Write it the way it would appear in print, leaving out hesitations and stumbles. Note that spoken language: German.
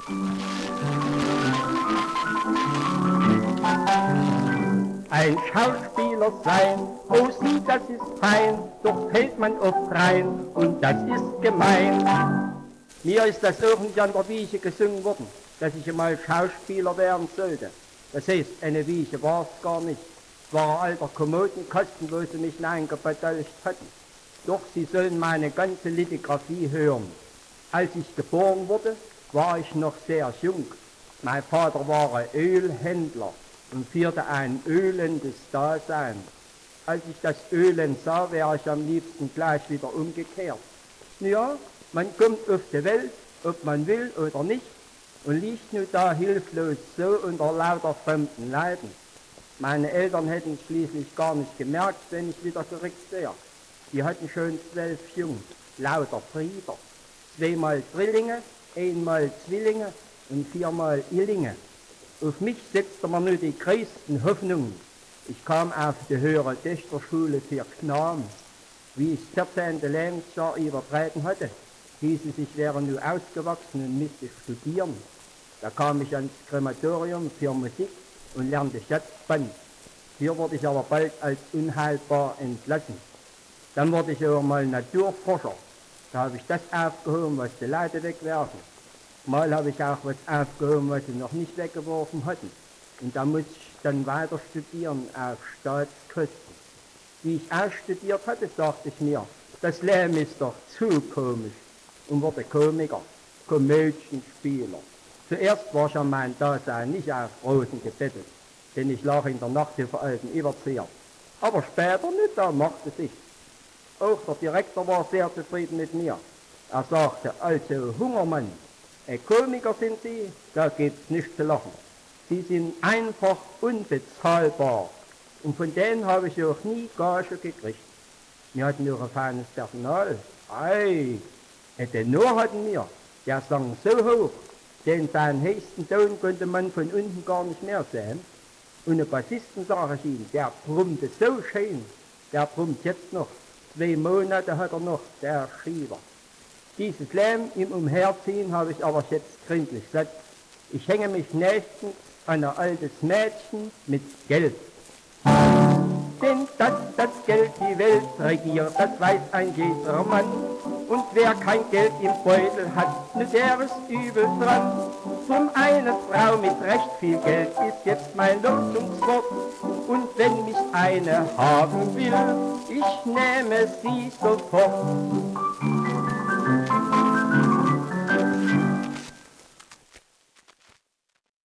Ein Schauspieler sein, oh sieh, das ist fein, doch fällt man oft rein und das ist gemein. Mir ist das auch nicht an der Wiege gesungen worden, dass ich einmal Schauspieler werden sollte. Das heißt, eine Wiege war es gar nicht. Es war ein alter Kommodenkasten, wo sie mich hineingebettelcht hatten. Doch sie sollen meine ganze Lithografie hören. Als ich geboren wurde, war ich noch sehr jung. Mein Vater war ein Ölhändler und führte ein ölendes Dasein. Als ich das Ölen sah, wäre ich am liebsten gleich wieder umgekehrt. Ja, man kommt auf die Welt, ob man will oder nicht, und liegt nun da hilflos so unter lauter fremden Leiden. Meine Eltern hätten es schließlich gar nicht gemerkt, wenn ich wieder gerückt wäre. Die hatten schon 12 Jungen, lauter Brüder, 2-mal Drillinge, 1-mal Zwillinge und 4-mal Illinge. Auf mich setzte man nur die größten Hoffnungen. Ich kam auf die höhere Töchterschule für Knaben. Wie ich das 14. Lebensjahr übertreten hatte, hieß es, ich wäre nun ausgewachsen und müsste studieren. Da kam ich ans Krematorium für Musik und lernte Schatzband. Hier wurde ich aber bald als unheilbar entlassen. Dann wurde ich auch mal Naturforscher. Da habe ich das aufgehoben, was die Leute wegwerfen. Mal habe ich auch was aufgehoben, was sie noch nicht weggeworfen hatten. Und da musste ich dann weiter studieren auf Staatskosten. Wie ich ausstudiert hatte, sagte ich mir, das Leben ist doch zu komisch, und wurde Komiker, Komödienspieler. Zuerst war schon mein Dasein nicht auf Rosen gebettet, denn ich lag in der Nacht über alten Überzieher. Aber später nicht, da machte sich. Auch der Direktor war sehr zufrieden mit mir. Er sagte, also Hungermann, Komiker sind Sie, da gibt's nichts zu lachen. Sie sind einfach unbezahlbar. Und von denen habe ich auch nie Gage gekriegt. Wir hatten auch ein feines Personal. Ei, ein Tenor hatten wir, der sang so hoch, den seinen höchsten Ton konnte man von unten gar nicht mehr sehen. Und ein Bassisten, sage ich Ihnen, der brummte so schön, der brummt jetzt noch. 2 Monate hat er noch, der Schieber. Dieses Leben im Umherziehen habe ich aber jetzt gründlich satt. Ich hänge mich nächstens an ein altes Mädchen mit Geld. Denn dass das Geld die Welt regiert, das weiß ein jeder Mann. Und wer kein Geld im Beutel hat, nur der ist übel dran. Drum eine Frau mit recht viel Geld ist jetzt mein Losungswort. Und wenn mich eine haben will, ich nehme sie sofort.